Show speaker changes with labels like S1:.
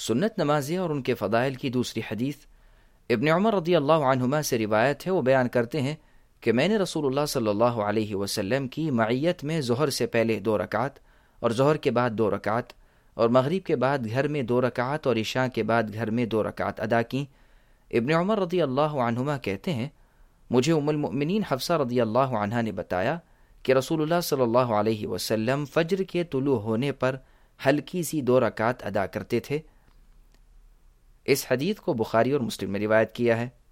S1: सुन्नत नमाज़ें और उनके फ़दाइल की दूसरी हदीस इब्न उमर रज़ियल्लाहु अन्हुमा से रिवायत है। वो बयान करते हैं कि मैंने रसूलुल्लाह सल्लल्लाहु अलैहि वसल्लम की मईयत में ज़ोहर से पहले 2 रकात और ज़ोहर के बाद 2 रकात और मगरिब के बाद घर में 2 रकात और इशा के बाद घर में 2 रकात अदा की। इब्न उमर रज़ियल्लाहु अन्हुमा कहते हैं, मुझे उम्मुल मुमिनीन हफ्सा रज़ियल्लाहु अन्हा ने बताया कि रसूलुल्लाह सल्लल्लाहु अलैहि वसल्लम फज्र के तुलू होने पर हल्की सी 2 रकात अदा करते थे। इस हदीस को बुखारी और मुस्लिम में रिवायत किया है।